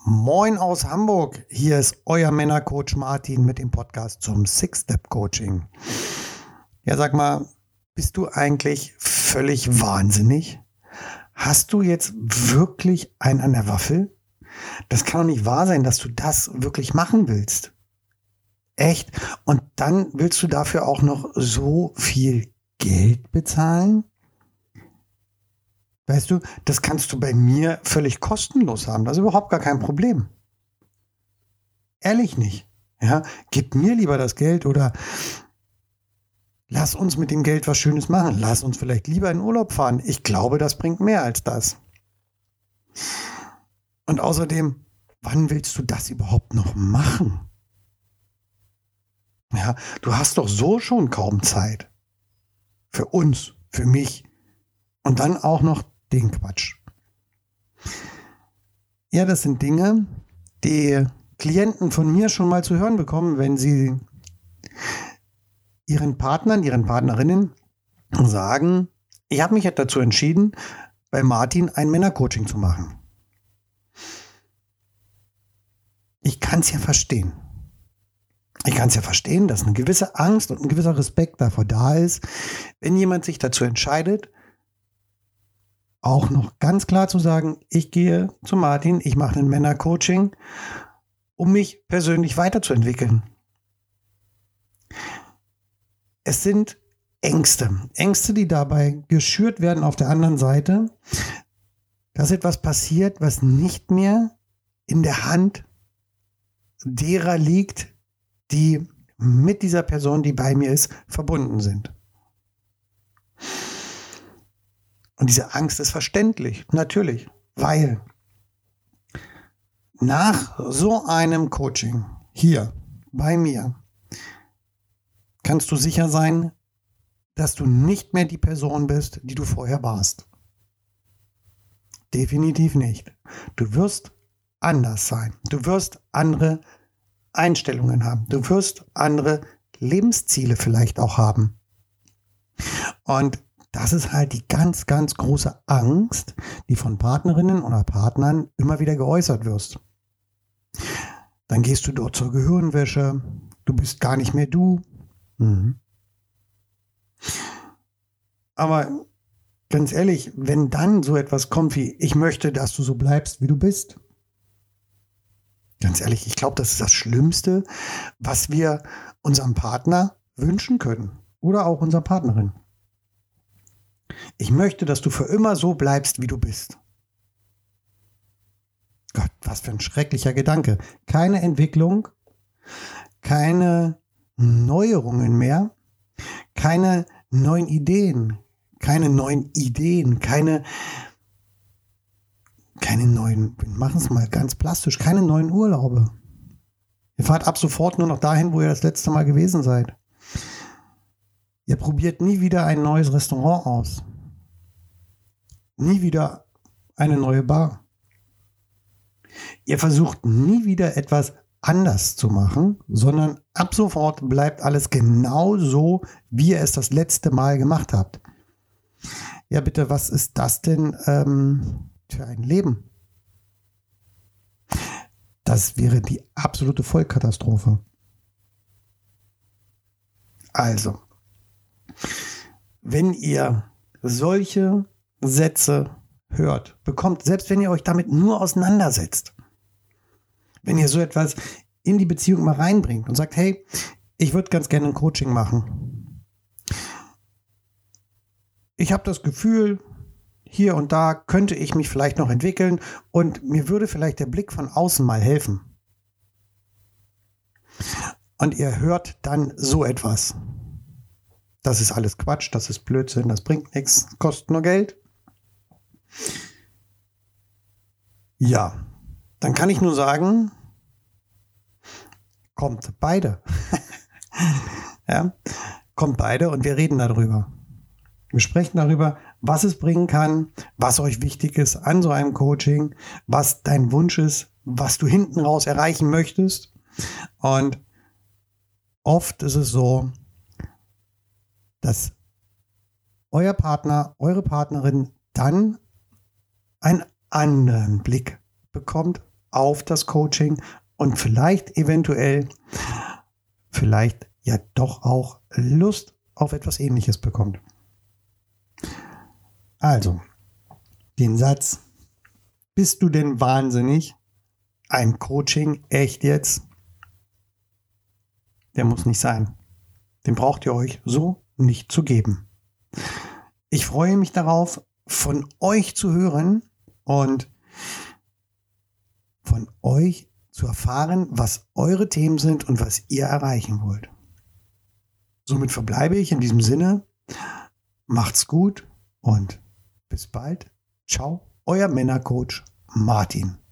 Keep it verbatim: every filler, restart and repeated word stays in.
Moin aus Hamburg, hier ist euer Männercoach Martin mit dem Podcast zum Six-Step-Coaching. Ja, sag mal, bist du eigentlich völlig wahnsinnig? Hast du jetzt wirklich einen an der Waffel? Das kann doch nicht wahr sein, dass du das wirklich machen willst. Echt? Und dann willst du dafür auch noch so viel Geld bezahlen? Weißt du, das kannst du bei mir völlig kostenlos haben. Das ist überhaupt gar kein Problem. Ehrlich nicht. Ja, gib mir lieber das Geld oder lass uns mit dem Geld was Schönes machen. Lass uns vielleicht lieber in Urlaub fahren. Ich glaube, das bringt mehr als das. Und außerdem, wann willst du das überhaupt noch machen? Ja, du hast doch so schon kaum Zeit. Für uns, für mich. Und dann auch noch den Quatsch. Ja, das sind Dinge, die Klienten von mir schon mal zu hören bekommen, wenn sie ihren Partnern, ihren Partnerinnen sagen, ich habe mich jetzt dazu entschieden, bei Martin ein Männercoaching zu machen. Ich kann es ja verstehen. Ich kann es ja verstehen, dass eine gewisse Angst und ein gewisser Respekt davor da ist, wenn jemand sich dazu entscheidet, auch noch ganz klar zu sagen, ich gehe zu Martin, ich mache ein Männercoaching, um mich persönlich weiterzuentwickeln. Es sind Ängste, Ängste, die dabei geschürt werden auf der anderen Seite, dass etwas passiert, was nicht mehr in der Hand derer liegt, die mit dieser Person, die bei mir ist, verbunden sind. Und diese Angst ist verständlich, natürlich, weil nach so einem Coaching hier bei mir kannst du sicher sein, dass du nicht mehr die Person bist, die du vorher warst. Definitiv nicht. Du wirst anders sein. Du wirst andere Einstellungen haben. Du wirst andere Lebensziele vielleicht auch haben. Und das ist halt die ganz, ganz große Angst, die von Partnerinnen oder Partnern immer wieder geäußert wird. Dann gehst du dort zur Gehirnwäsche, du bist gar nicht mehr du. Mhm. Aber ganz ehrlich, wenn dann so etwas kommt wie, ich möchte, dass du so bleibst, wie du bist. Ganz ehrlich, ich glaube, das ist das Schlimmste, was wir unserem Partner wünschen können. Oder auch unserer Partnerin. Ich möchte, dass du für immer so bleibst, wie du bist. Gott, was für ein schrecklicher Gedanke. Keine Entwicklung, keine Neuerungen mehr, keine neuen Ideen, keine neuen Ideen, keine, keine neuen, wir machen es mal ganz plastisch, keine neuen Urlaube. Ihr fahrt ab sofort nur noch dahin, wo ihr das letzte Mal gewesen seid. Ihr probiert nie wieder ein neues Restaurant aus. Nie wieder eine neue Bar. Ihr versucht nie wieder etwas anders zu machen, sondern ab sofort bleibt alles genau so, wie ihr es das letzte Mal gemacht habt. Ja, bitte, was ist das denn ähm, für ein Leben? Das wäre die absolute Vollkatastrophe. Also, wenn ihr solche Sätze hört, bekommt, selbst wenn ihr euch damit nur auseinandersetzt, wenn ihr so etwas in die Beziehung mal reinbringt und sagt, hey, ich würde ganz gerne ein Coaching machen. Ich habe das Gefühl, hier und da könnte ich mich vielleicht noch entwickeln und mir würde vielleicht der Blick von außen mal helfen. Und ihr hört dann so etwas. Das ist alles Quatsch, das ist Blödsinn, das bringt nichts, kostet nur Geld. Ja, dann kann ich nur sagen, kommt beide. Ja, kommt beide und wir reden darüber. Wir sprechen darüber, was es bringen kann, was euch wichtig ist an so einem Coaching, was dein Wunsch ist, was du hinten raus erreichen möchtest. Und oft ist es so, dass euer Partner, eure Partnerin dann einen anderen Blick bekommt auf das Coaching und vielleicht eventuell, vielleicht ja doch auch Lust auf etwas Ähnliches bekommt. Also, den Satz, bist du denn wahnsinnig? Ein Coaching, echt jetzt? Der muss nicht sein. Den braucht ihr euch so nicht zu geben. Ich freue mich darauf, von euch zu hören und von euch zu erfahren, was eure Themen sind und was ihr erreichen wollt. Somit verbleibe ich in diesem Sinne. Macht's gut und bis bald. Ciao, euer Männercoach Martin.